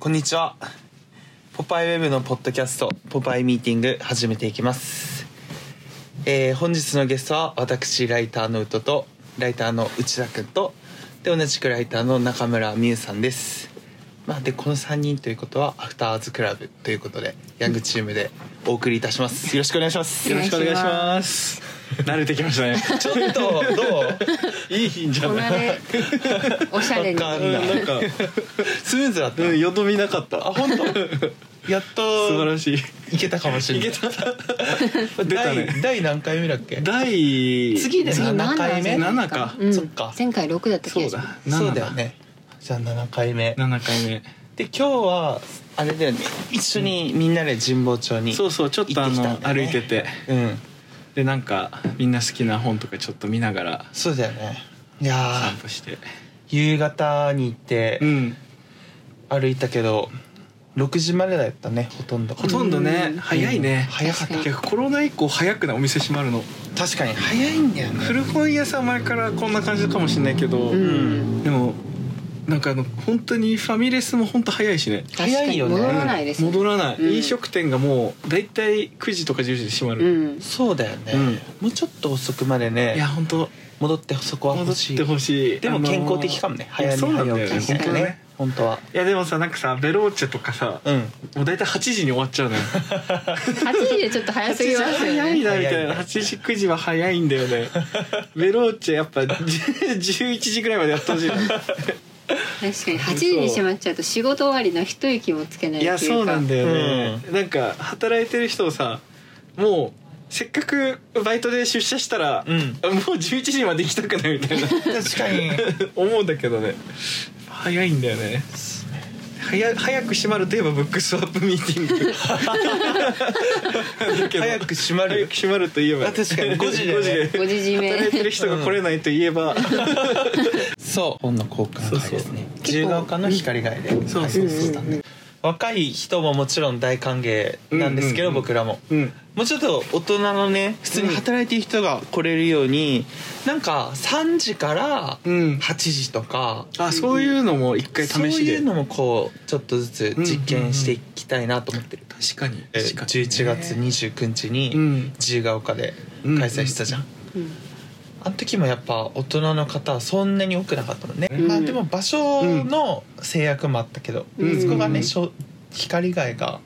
こんにちは。ポパイウェブのポッドキャストポパイミーティング始めていきます。本日のゲストは私ライターの宇都とライターの内田くんとで同じくライターの中村美優さんです。でこの3人ということはアフターズクラブということでヤングチームでお送りいたします。よろしくお願いします。 よろしくお願いします。慣れてきましたね。 ちょっとどういいんじゃない。 おしゃれになんかスムーズだった。 よどみなかった。 あ、本当。やっと素晴らしい。 いけたかもしれない。 いけた。出たね。 第何回目だっけ？ 次で7回目。 7か、 そっか。 前回6だった気がします。 そうだよね。じゃあ7回目。 7回目で今日はあれだよね、一緒にみんなで神保町にそうちょっと歩いてて、でなんかみんな好きな本とかちょっと見ながら、 そうだよね。いや散歩して夕方に行って、歩いたけど6時までだったね。ほとんどね、早いね。 早かった。 コロナ以降早くない？お店閉まるの。 確かに早いんだよね。 古本屋さん前からこんな感じかもしれないけど、でもなんか本当にファミレスも本当早いしね。 早いよね。 戻らないですね。 戻らない、飲食店がもうだいたい9時とか10時で閉まる、 そうだよね、もうちょっと遅くまでね。 いや本当戻ってそこは欲しい。 戻ってほしい。 でも健康的かもね。早寝早起きみたいなね。本当は。 いやでもさ、なんかさベローチェとかさ、もうだいたい8時に終わっちゃうのよ。 8時でちょっと早すぎますよね。 早いなみたいな。8時9時は早いんだよね。ベローチェやっぱ11時ぐらいまでやってほしい。 確かに8時に閉まっちゃうと仕事終わりの一息もつけないっていうか。 いやそうなんだよね、なんか働いてる人をさ、もうせっかくバイトで出社したら、もう11時まで行きたくないみたいな。 確かに思うんだけどね、早いんだよね。早く閉まるといえばブックスワップミーティング。 早く閉まるといえば確かに5時で、 5時締め。 働いてる人が来れないといえば、 そう本の交換会ですね。自由が丘の光街で開催したんで、若い人ももちろん大歓迎なんですけど、僕らも、もうちょっと大人のね普通に働いてる人が来れるように、なんか3時から8時とか、 そういうのも一回試しで、 そういうのもこうちょっとずつ実験していきたいなと思ってる。 確かに 11月29日に自由が丘で開催したじゃん。あの時もやっぱ大人の方はそんなに多くなかったもんね。でも場所の制約もあったけど、そこがね光街が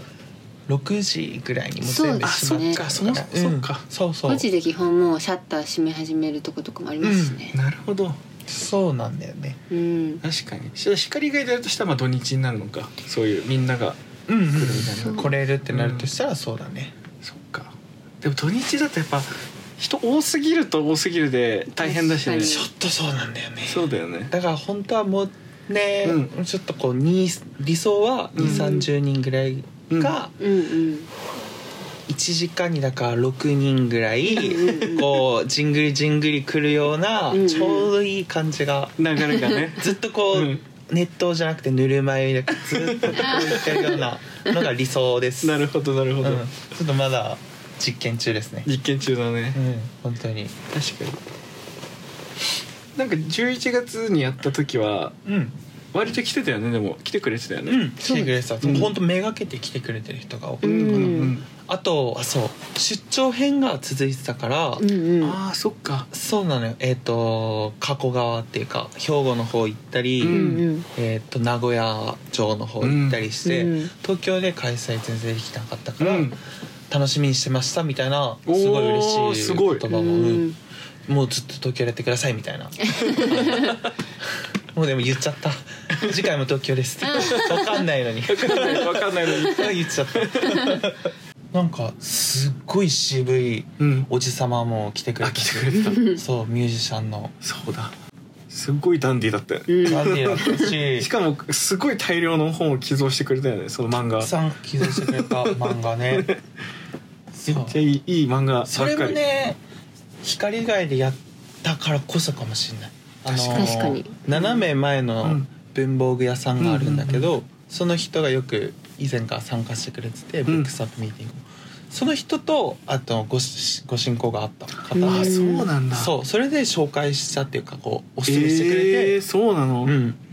6時ぐらいにもう全部閉まっちゃうから。そう 5時で基本もうシャッター閉め始めるとことかもありますしね。 なるほど。 そうなんだよね。 確かに光街でやるとしたら土日になるのか。そういうみんなが来るみたいな、 来れるってなるとしたらそうだね。 そっか。でも土日だとやっぱ人多すぎると多すぎるで大変だしね。 ちょっとそうなんだよね。 そうだよね。 だから本当はもうね、ちょっとこう理想は2、30人ぐらいが1時間にだから6人ぐらいこうじんぐりじんぐり来るようなちょうどいい感じが、 流れがね、 ずっとこう熱湯じゃなくてぬるま湯でずっとこういってるようなのが理想です。 なるほどなるほど、 ちょっとまだ実験中ですね。 実験中だね。 本当に。 確かに。なんか11月にやった時は、割と来てたよね。でも来てくれてたよね。 来てくれてた。本当めがけて来てくれてる人が多かったかな。あとはそう出張編が続いてたから、 そっか。 そうなのよ。加古川っていうか兵庫の方行ったり、名古屋城の方行ったりして、東京で開催全然できなかったから、楽しみにしてましたみたいな、すごい嬉しい言葉も、もうずっと東京でやってくださいみたいな。もうでも言っちゃった。次回も東京ですって。分かんないのに言っちゃった。なんかすっごい渋いおじさまも来てくれた。そうミュージシャンの。 そうだ。すっごいダンディーだったよ。 ダンディーだったし、 しかもすごい大量の本を寄贈してくれたよね。その漫画。 たくさん寄贈してくれた漫画ね。 めっちゃいい漫画ばっかり。 それもね光街でやったからこそかもしれない。 確かに。 斜め前の文房具屋さんがあるんだけど、その人がよく以前から参加してくれてて、ブックスアップミーティング、その人とあとご親交があった方が、 そうなんだ。 そう、それで紹介したっていうかこうおすすめしてくれて、 そうなの。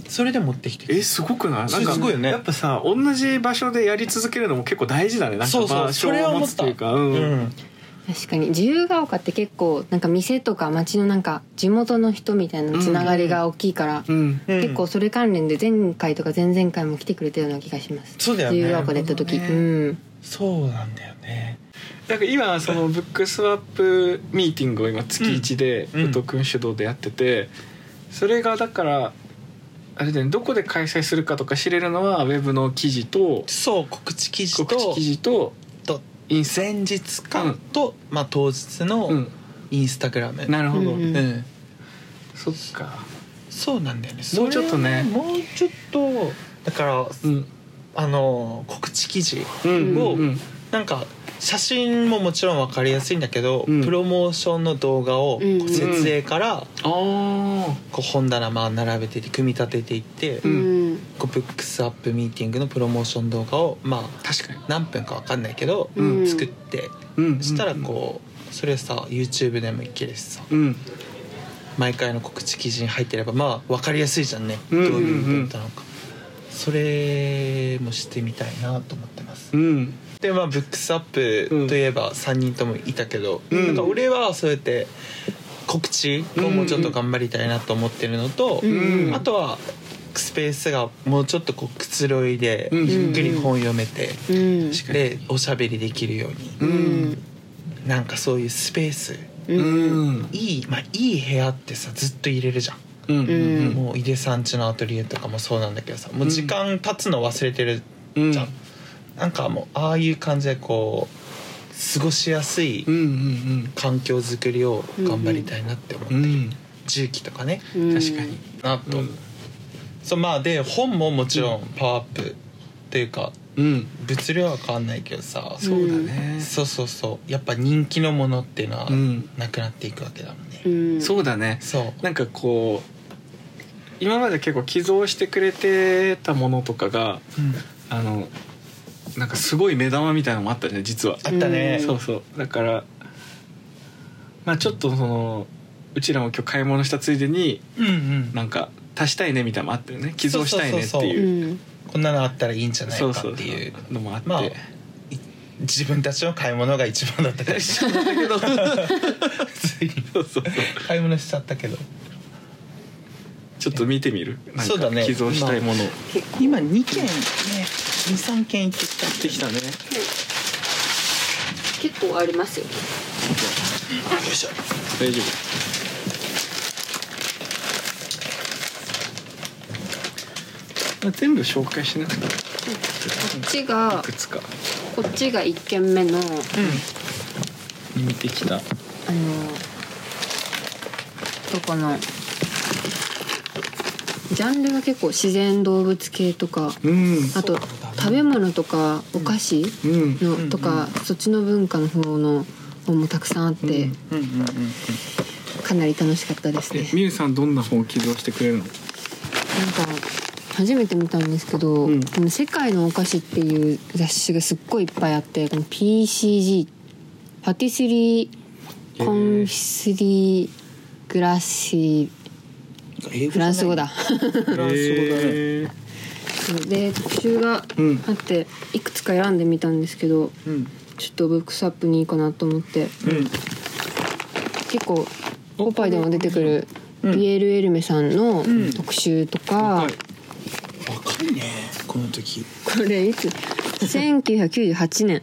それで持ってきてすごくない？なんかすごいよね。 やっぱさ同じ場所でやり続けるのも結構大事だね。なんか場所を持つというか。 確かに自由が丘って結構なんか店とか街のなんか地元の人みたいなつながりが大きいから、結構それ関連で前回とか前々回も来てくれたような気がします。 そうだよね。 自由が丘でやった時、 そうなんだよね。 なんか今そのブックスワップミーティングを今月1で宇都くん主導でやってて、それがだからあれだね、どこで開催するかとか知れるのはウェブの記事と、 そう告知記事と前日かと、当日のインスタグラム。 なるほど。そっか。 そうなんだよね。 もうちょっとね。 もうちょっとだから、告知記事をなんか写真ももちろん分かりやすいんだけど、プロモーションの動画を設営からこう本棚並べて組み立てていって、こうブックスアップミーティングのプロモーション動画を確かに何分か分かんないけど作って、したらこうそれさ YouTube でもいけるしさ、毎回の告知記事に入ってれば分かりやすいじゃんね、どういうイベントなのか。それもしてみたいなと思ってます。でブックスアップといえば3人ともいたけど、なんか俺はそうやって告知をもうちょっと頑張りたいなと思ってるのと、あとはスペースがもうちょっとこうくつろいでゆっくり本読めて、でおしゃべりできるように、なんかそういうスペース、いい部屋ってさずっと入れるじゃん。もう井出さん家のアトリエとかもそうなんだけどさ、もう時間経つの忘れてるじゃん。なんかもうああいう感じでこう過ごしやすい環境づくりを頑張りたいなって思って、重機とかね、 確かになと、そうで本ももちろんパワーアップっていうか、物量は変わんないけどさ、 そうだね、 そうやっぱ人気のものっていうのはなくなっていくわけだもんね。 そうだね。 そうなんかこう今まで結構寄贈してくれてたものとかが、なんかすごい目玉みたいなのもあったね、実は。 あったね。 そうだからちょっとうちらも今日買い物したついでに、なんか足したいねみたいなのもあったよね。寄贈したいねっていう、 こんなのあったらいいんじゃないかっていうのもあって、 自分たちの買い物が一番だったから一緒だけどそう買い物しちゃったけど、 ちょっと見てみる。なんそうだね、 か寄贈したいもの、 今2件ね、2,3 件行ってきたね。 結構ありますよ。よいしょ。 大丈夫。全部紹介しなくて。こっちがいくつか。 こっちが1軒目の、 見てきた。 どこのジャンルが結構自然動物系とか、あと食べ物とかお菓子のとか、そっちの文化の方の本もたくさんあって、かなり楽しかったですね。 みゆさんどんな本を寄贈してくれるの？ なんか初めて見たんですけど、この世界のお菓子っていう雑誌がすっごいいっぱいあって、この PCG パティスリーコンフィスリーグラシフランス語だ。 フランス語だね。 で特集があっていくつか選んでみたんですけど、ちょっとブックスアップにいいかなと思って、結構ポパイでも出てくるピエール・エルメさんの特集とか、 若いねこの時。 これいつ1998年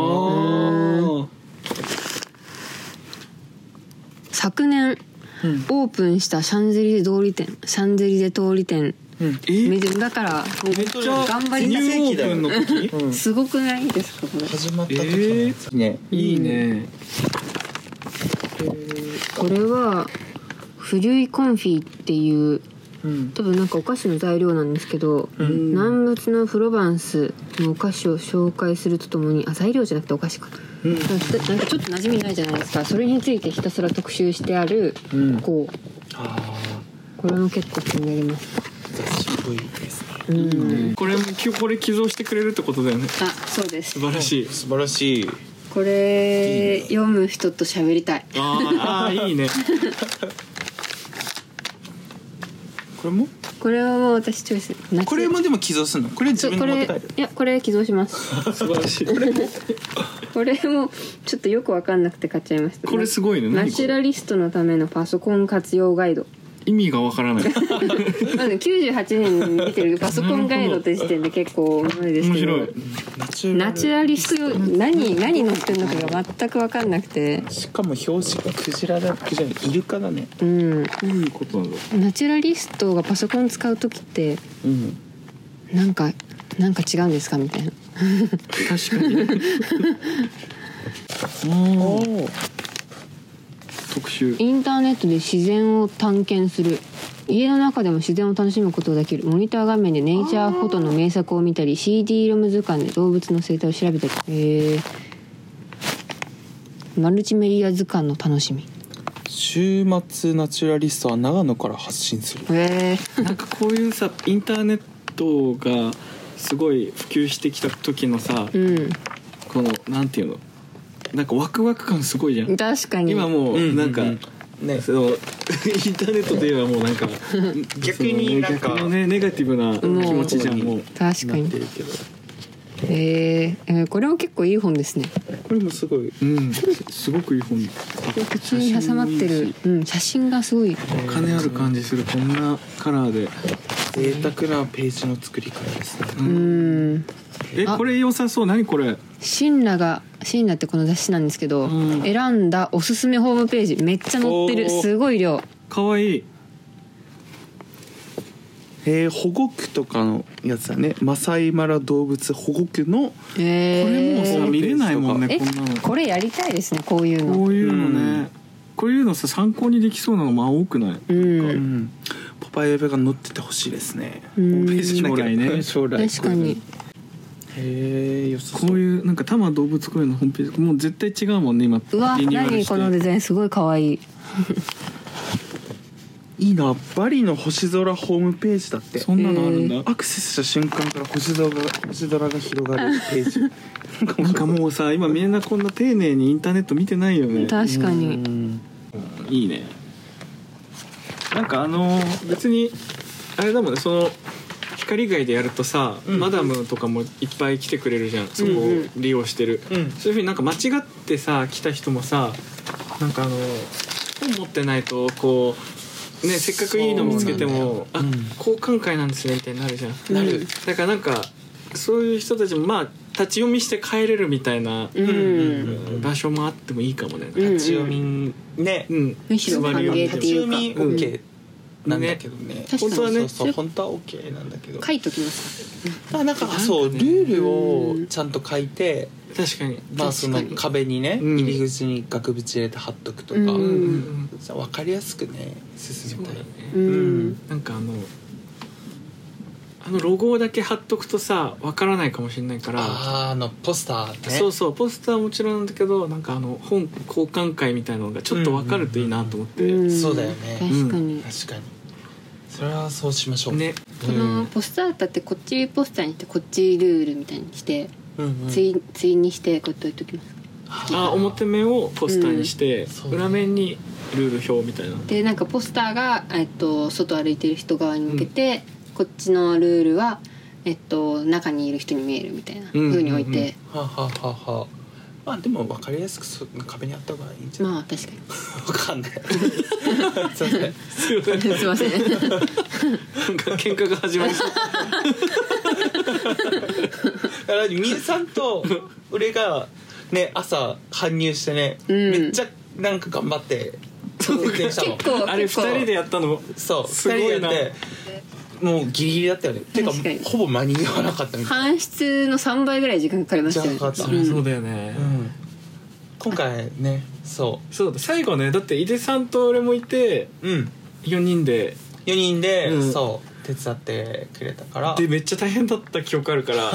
昨年オープンしたシャンゼリゼ通り店、シャンゼリゼ通り店、だから頑張りたい。 オープンの時、 すごくないですかこれ。 始まった時のやつね。 いいね。 これはフリュイコンフィっていう、多分なんかお菓子の材料なんですけど、南仏のプロバンスのお菓子を紹介するとともに、材料じゃなくてお菓子か、なんかちょっと馴染みないじゃないですか。それについてひたすら特集してある、これも結構気になります。 雑誌っぽいですね。 これ寄贈してくれるってことだよね。 そうです。 素晴らしい。 素晴らしい。 これ読む人と喋りたい。 いいね。 これもこれはもう私チョイス。 これもでも寄贈するの？これ自分で持って帰る？ いやこれ寄贈します。 素晴らしい。 これもちょっとよく分かんなくて買っちゃいました。 これすごいね。 ナチュラリストのためのパソコン活用ガイド。 意味がわからない。 まず98年に見てるパソコンガイドって時点で結構面白いですけど、 面ナチュラリスト用何載ってるのかが全く分かんなくて、 しかも表紙がクジラだけじゃない、イルカだね。 うん、 どういうことなんだろナチュラリストがパソコン使う時ってうん。 なんか違うんですかみたいな。 う。確かに。 おお。 特集。 インターネットで自然を探検する。家の中でも自然を楽しむことができる。モニター画面でネイチャーフォトの名作を見たり、 CD ロム図鑑で動物の生態を調べたり、マルチメディア図鑑の楽しみ。 週末ナチュラリストは長野から発信する。 なんかこういうさ、インターネットがすごい普及してきた時のさ、 うん、 このなんていうの、なんかワクワク感すごいじゃん。 確かに今もうなんか、 ね、 そのインターネットといえばもうなんか逆になんか逆のねネガティブな気持ちじゃん。もう確かになってるけど、 これも結構いい本ですね。 これもすごい、 すごくいい本。 普通に挟まってる、写真がすごいお金ある感じする。こんなカラーで贅沢なページの作り方ですね。 これ良さそう。何これ。 シンラってこの雑誌なんですけど、選んだおすすめホームページめっちゃ載ってる。すごい量。 かわいい。 保護区とかのやつだね。マサイマラ動物保護区の、 これもうさ見れないもんね。こんなの。 これやりたいですね。こういうのね、こういうのさ参考にできそうなのまあ多くない？ ポパイヤベが載っててほしいですね。 将来ね。 将来確かに。 良さそう。 こういうなんか多摩動物公園のホームページもう絶対違うもんね今。 うわ、何このデザインすごい可愛い。 いいな。バリの星空ホームページだって。 そんなのあるんだ。 アクセスした瞬間から星空が広がるページ。 なんかもうさ今みんなこんな丁寧にインターネット見てないよね。 確かに。 いいね。なんか別にあれだもんね、その光街でやるとさ、マダムとかもいっぱい来てくれるじゃん、そこを利用してる、そういう風になんか間違ってさ来た人もさ、なんか本持ってないとこうね、せっかくいいの見つけても、交換会なんですねみたいになるじゃん。 なる。 だからなんかそういう人たちもまあ立ち読みして帰れるみたいな場所もあってもいいかもね。 立ち読みね、 むしろ歓迎っていうか、 立ち読み OK なんだけどね。 本当はね、本当は OK なんだけど。 書いときますか。なんかそうルールをちゃんと書いて、 確かに。 まあその壁にね、入り口に額縁入れて貼っとくとか、分かりやすくね進めたいね。 なんかロゴだけ貼っとくとさわからないかもしれないから、 ポスターね。 そうそう、ポスターはもちろんなんだけど、なんか本交換会みたいなのがちょっとわかるといいなと思って。 そうだよね。 確かに。 それはそうしましょうね。 このポスターだってこっちポスターにしてこっちルールみたいにして、対にしてこうやって置いときます。 表面をポスターにして、裏面にルール表みたいな。 でなんかポスターが外歩いてる人側に向けて、こっちのルールは中にいる人に見えるみたいな風に置いて、 まあでも分かりやすく壁にあった方がいいんじゃない？ まあ確かに。 分かんない。すいません。 なんか喧嘩が始まりそう。 だからみゆさんと俺がね朝搬入してね、めっちゃなんか頑張って結構あれ2人でやったの。 そうすごいな。 2人でやって。もうギリギリだったよね。てかほぼ間に合わなかったみたいな。 搬出の3倍ぐらい時間かかりましたよね。 そうだよね。 今回ね、そうだ、最後ね、だって井出さんと俺もいて、4人でそう手伝ってくれたから。 でめっちゃ大変だった記憶あるから。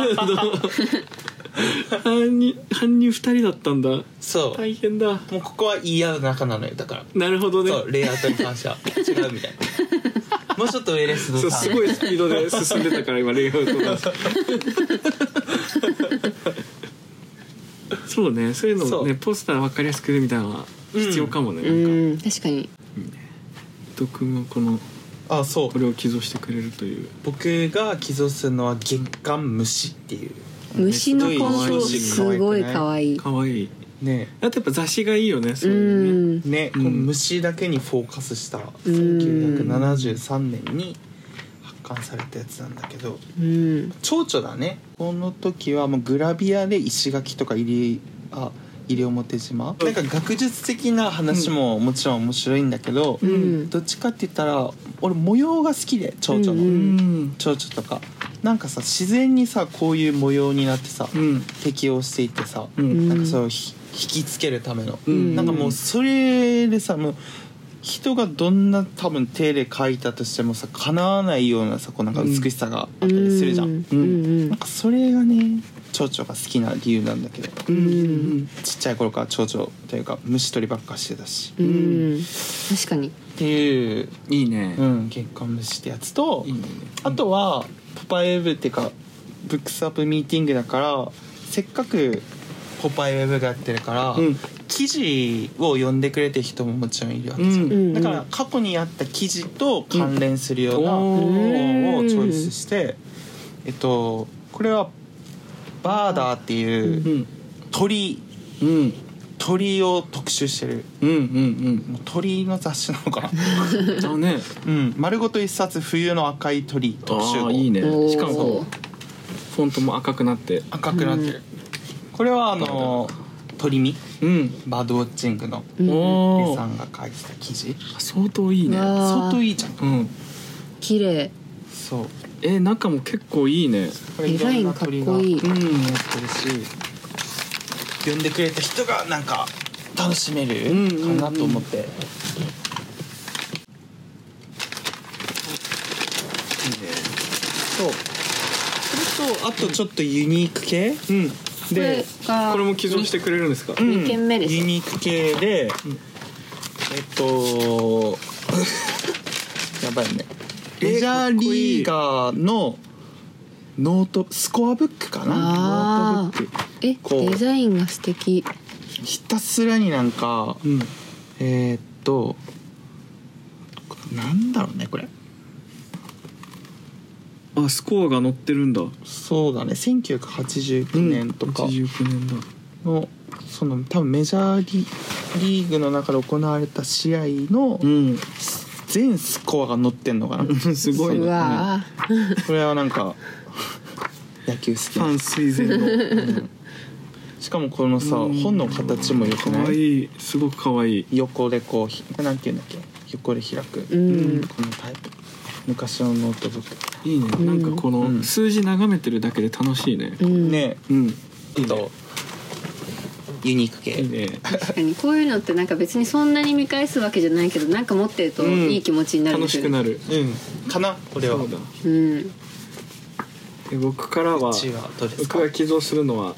搬入2人だったんだ。 そう大変だ。 もうここは言い合う仲なのよ。だからなるほどね。 そうレイアウトに関しては違うみたいな。もうちょっと上です。 そうすごいスピードで進んでたから今レイアウトが。そうね、そういうのね、ポスター分かりやすくみたいなのは必要かもね。 確かに。 伊藤君はこのあ、そう、 これを寄贈してくれるという。 僕が寄贈するのは月刊虫っていう虫のフォントすごい可愛い。 可愛いね。 あとやっぱ雑誌がいいよね、そういうね。 ね、この虫だけにフォーカスした1973年に発刊されたやつなんだけど、蝶々だね。この時はもうグラビアで石垣とか西表島、なんか学術的な話ももちろん面白いんだけど、どっちかって言ったら俺模様が好きで、蝶々の、蝶々とかなんかさ、自然にさこういう模様になってさ、適応していってさ、なんかそれを引きつけるための、なんかもうそれでさ、もう人がどんな多分手で描いたとしてもさ叶わないようなさ、こうなんか美しさがあったりするじゃん、なんかそれがね蝶々が好きな理由なんだけど、ちっちゃい頃から蝶々というか虫取りばっかしてたし、 確かにっていういいね、 月刊虫ってやつと、 いいね、 あとはポパイウェブっていうかブックスアップミーティングだから、せっかくポパイウェブがやってるから、記事を読んでくれてる人ももちろんいるわけじゃん、だから過去にあった記事と関連するような本をチョイスして、これはバーダーっていう鳥を特集してる、もう鳥の雑誌なのかなだね、 丸ごと一冊冬の赤い鳥特集号。 いいね。しかもフォントも赤くなってる、 これは鳥見、バードウォッチングの絵さんが書いてた記事、 相当いいね。 相当いいじゃん、 綺麗。 そう、 中も結構いいね。 デザインかっこいい。 やってるし、読んでくれた人がなんか楽しめるかなと思って、そう、それとあとちょっとユニーク系、でこれも寄贈してくれるんですか。 2件目です。 ユニーク系で、やばいね、メジャーリーガーのノートスコアブックかな。ノートブック、 デザインが素敵。 ひたすらになんか、なんだろうねこれ。 スコアが載ってるんだ。 そうだね、1989年とか 89年だの、その多分メジャーリーグの中で行われた試合の全スコアが載ってんのかなすごいね。 これはなんか野球好きファン垂涎の、 しかもこのさ、本の形もよくない？ かわいい、すごくかわいい。 横でこうなんていうんだっけ、横で開く、このタイプ、昔のノートブックいいね。なんかこの数字眺めてるだけで楽しいね。 ね、ユニーク系。 いいね。 確かにこういうのってなんか別にそんなに見返すわけじゃないけど、なんか持ってるといい気持ちになる、 楽しくなる。 かな、これは。 そうだ。 で僕からは、僕が寄贈するのは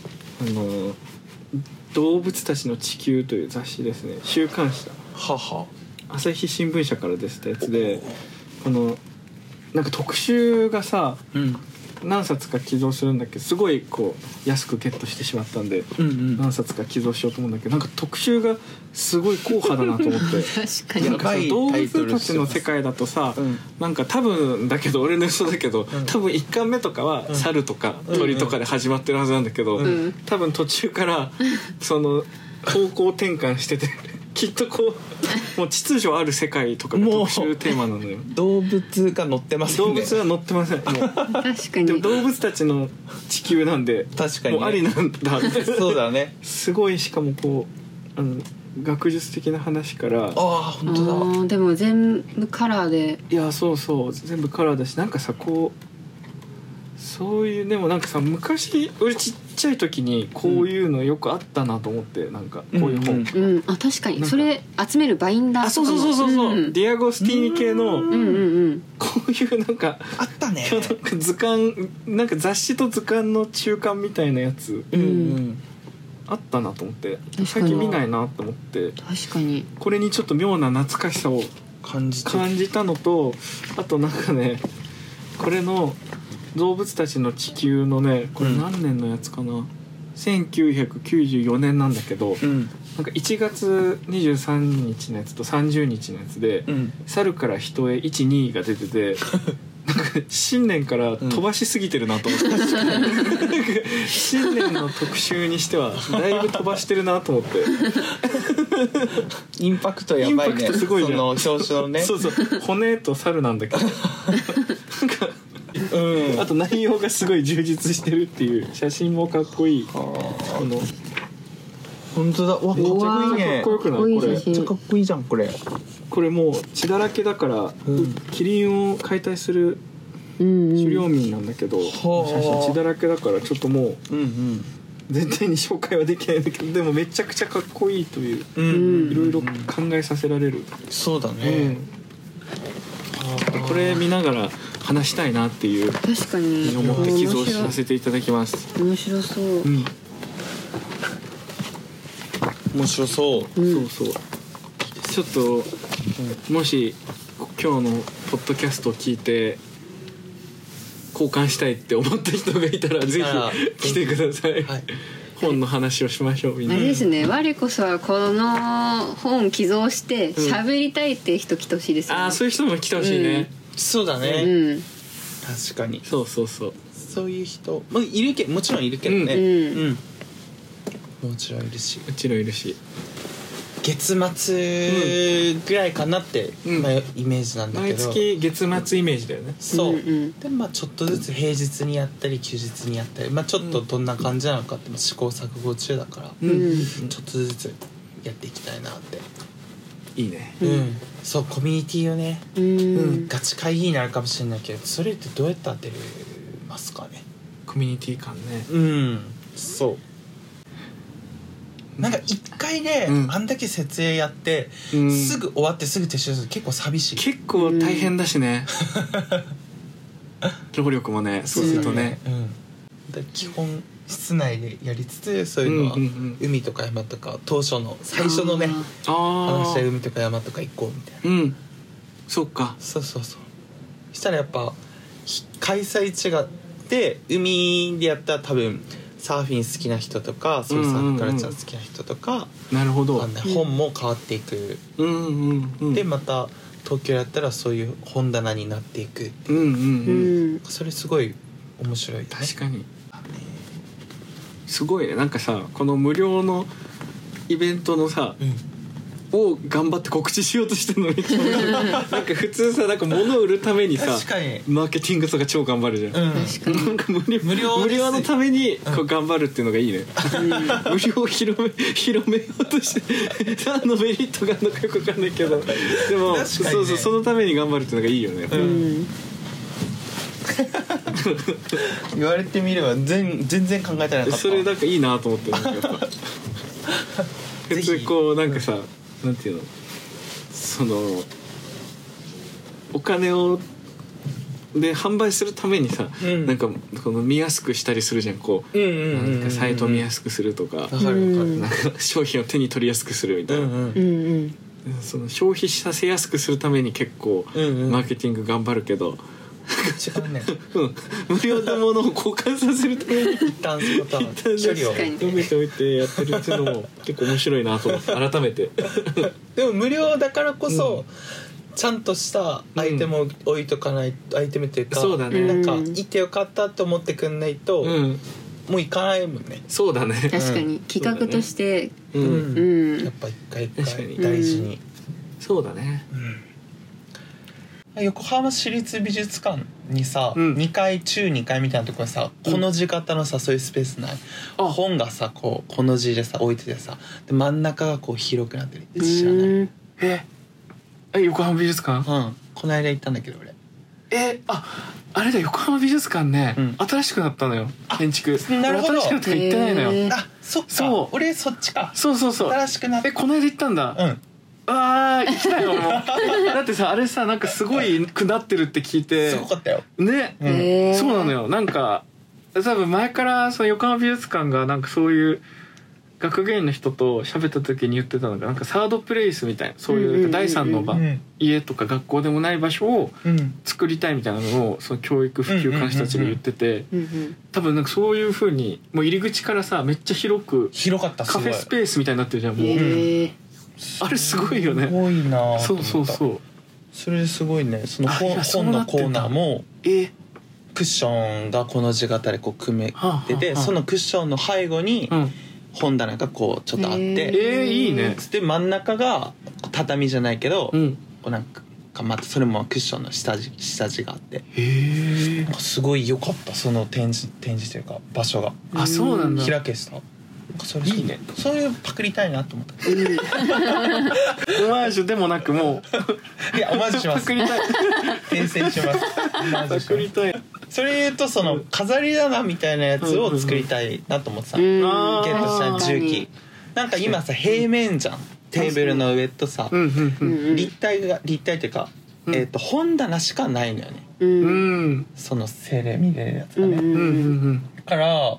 動物たちの地球という雑誌ですね。週刊誌だ。朝日新聞社から出てたやつで、このなんか特集がさ、何冊か寄贈するんだけど、すごいこう安くゲットしてしまったんで、何冊か寄贈しようと思うんだけど、なんか特集がすごい硬派だなと思って確かになんかさ、動物たちの世界だとさ、なんか多分だけど、俺の予想だけど、多分1巻目とかは猿とか鳥とかで始まってるはずなんだけど、多分途中からその方向転換しててきっとこうもう秩序ある世界とかが特集テーマなのよ。 動物が載ってませんね。 動物は載ってません。もう確かに。 でも動物たちの地球なんで、 確かに、ね、 もうありなんだそうだね。 すごい、しかもこう学術的な話から、 本当だ。 でも全部カラーで。 いや、そうそう、全部カラーだし、なんかさ、こうそういう、でもなんかさ、昔俺ちっちゃい時にこういうのよくあったなと思って、なんかこういう本、 確かにそれ集めるバインダーとかも。 そう、ディアゴスティーニ系のこういうなんかあったね。 なんか図鑑、なんか雑誌と図鑑の中間みたいなやつ、あったなと思って、最近見ないなと思って、 確かにこれにちょっと妙な懐かしさを感じたのと、あとなんかね、これの動物たちの地球のね、これ何年のやつかな、 1994年なんだけど、 うんなんか1月23日のやつと30日のやつで、猿から人へ12が出ててなんか新年から飛ばしすぎてるなと思って、なんか新年の特集にしてはだいぶ飛ばしてるなと思ってインパクトやばいね。 インパクトすごいじゃん。 その表紙のね。 そうそう骨と猿なんだけどなんか、あと内容がすごい充実してるっていう、写真もかっこいい。この本当だ。わ、かっこいいね。 かっこよくないこれ。 めっちゃかっこいいじゃんこれ。 これもう血だらけだから、キリンを解体する狩猟民なんだけど、写真血だらけだからちょっともう、全体に紹介はできないんだけど、でもめちゃくちゃかっこいいという、いろいろ考えさせられる。 そうだね。 これ見ながら話したいなっていう確かに思って寄贈させていただきます。 面白そう、 面白そう、 そうそう。ちょっと、もし今日のポッドキャストを聞いて交換したいって思った人がいたらぜひ来てください、はい、本の話をしましょう。みんなあれですね、我こそはこの本寄贈して喋りたいって人来てほしいですよね、 そういう人も来てほしいね、 そうだね、確かにそういう人もいるけど、もちろんいるけどね、もちろんいるし、月末ぐらいかなって、イメージなんだけど、 毎月月末イメージだよね。 そう、でちょっとずつ平日にやったり休日にやったり、ちょっとどんな感じなのかって試行錯誤中だから、ちょっとずつやっていきたいなって。 いいね。 そうコミュニティをね、ガチ会議になるかもしれないけど、それってどうやって当てますかね。 コミュニティ感ね。 そうなんか一回であんだけ設営やって、すぐ終わってすぐ撤収すると結構寂しい。 結構大変だしね、労力もね、そうするとね、 基本室内でやりつつ、そういうのは海とか山とか、当初の最初のね話で海とか山とか行こうみたいな。そうか。そうしたらやっぱ開催地がで海でやったら多分サーフィン好きな人とか、そういうサーフカルチャー好きな人とか、 なるほど、 本も変わっていく、でまた東京やったらそういう本棚になっていくっていう、それすごい面白い、ね、 確かにすごいね。なんかさ、この無料のイベントのさ、を頑張って告知しようとしてるのになんか普通さ、なんか物を売るためにさ、マーケティングとか超頑張るじゃん、なんか無料のためにこう頑張るっていうのがいいね、無料を広めようとして何のメリットがあるのかよく分かんないけど、でも、そうそのために頑張るっていうのがいいよね、 言われてみれば全然考えてなかった。 それなんかいいなと思って、なんかやっぱ普通こうなんかさ、なんていうの、そのお金をで販売するためにさ、なんかこの見やすくしたりするじゃん、こう、なんかサイトを見やすくするとか、なんか商品を手に取りやすくするみたいな、その消費させやすくするために結構マーケティング頑張るけど、 違うね、 無料のものを交換させるために一旦距離を止めておいてやってるっていうのも結構面白いなと思って改めてでも無料だからこそ、ちゃんとしたアイテムを置いとかないと、アイテムっていうか、 そうだね、 なんか行ってよかったって思ってくんないと、もう行かないもんね。 そうだね、 確かに企画として、 やっぱ一回大事に、 そうだね、 横浜市立美術館にさ、2階中2階みたいなところにさ、この字型のさ、そういうスペースない？本がさ、この字でさ置いててさ、で真ん中がこう広くなってる。知らない？ 横浜美術館？ この間行ったんだけど俺。 あれだ、横浜美術館ね、新しくなったのよ、建築。 なるほど。 新しくなったから行ってないのよ。 そっか。俺そっちか。 そう新しくなって。 この間行ったんだ。行きたいよもうだってさ、あれさ、なんかすごいくなってるって聞いて、 すごかったよね、そうなのよ。なんか多分前からその横浜美術館がなんかそういう学芸員の人と喋った時に言ってたのがなんかサードプレイスみたいなそういう第三の場、家とか学校でもない場所を作りたいみたいなのをその教育普及家の人たちが言ってて、多分なんかそういう風にもう入り口からさめっちゃ広かったカフェスペースみたいになってるじゃんもう、あれすごいよね。 すごいな。 そうそれすごいね。その本のコーナーもクッションがこの字型でこう組めてて、そのクッションの背後に本棚がこうちょっとあって、 いいね。 で真ん中が畳じゃないけど、こうなんかまたそれもクッションの下地があって、すごい良かった。その展示というか場所が。 あ、そうなんだ。 開けした。それいいね。そういうパクりたいなと思った。 オマージュでもなくもういやオマージュします。 パクりたい。 転生します。 パクりたい。 それ言うとその飾り棚みたいなやつを作りたいなと思ってた。ゲットした重機。なんか今さ平面じゃん。テーブルの上とさ、立体っていうか、本棚しかないのよね。その精霊見れるやつがね。だから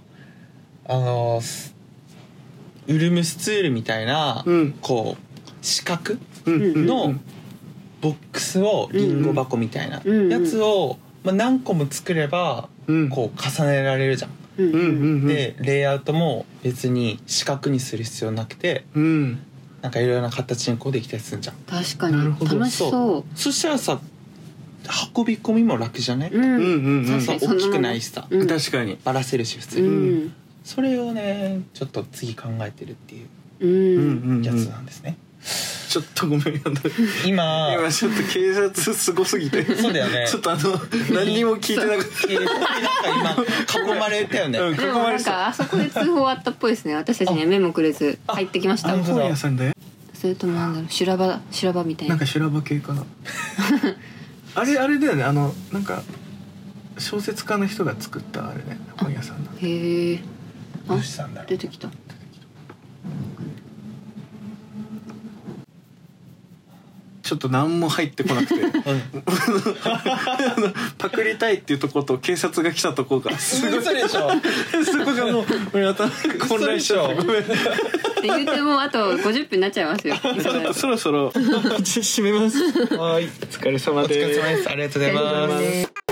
ウルムスツールみたいな、こう四角のボックスをリンゴ箱みたいなやつを、何個も作ればこう重ねられるじゃん。でレイアウトも別に四角にする必要なくて、なんかいろいろな形にこうできたりするじゃん。 確かに楽しそう。 そしたらさ運び込みも楽じゃね。大きくないしさ、 確かにばらせるし普通に。それをねちょっと次考えてるっていうやつなんですね。 ちょっとごめん今ちょっと警察すごすぎてそうだよね。 ちょっと何にも聞いてなかった。 なんか今囲まれたよね。 でもなんかあそこで通報あったっぽいですね。私たちには目もくれず入ってきました。 本屋さんで。 それともなんだろう修羅場みたいな。 なんか修羅場系かな。あれだよね。なんか小説家の人が作ったあれね本屋さんの。 へえ。 どうしたんだろう。 出てきた。 ちょっと何も入ってこなくて、パクりたいっていうところと警察が来たところがすごい嘘でしょ。 そこがもう俺頭混乱しちゃう。ごめん。 って言ってもあと50分になっちゃいますよ。 そろそろ締めます。 はい。 お疲れ様です。 お疲れ様です。ありがとうございます。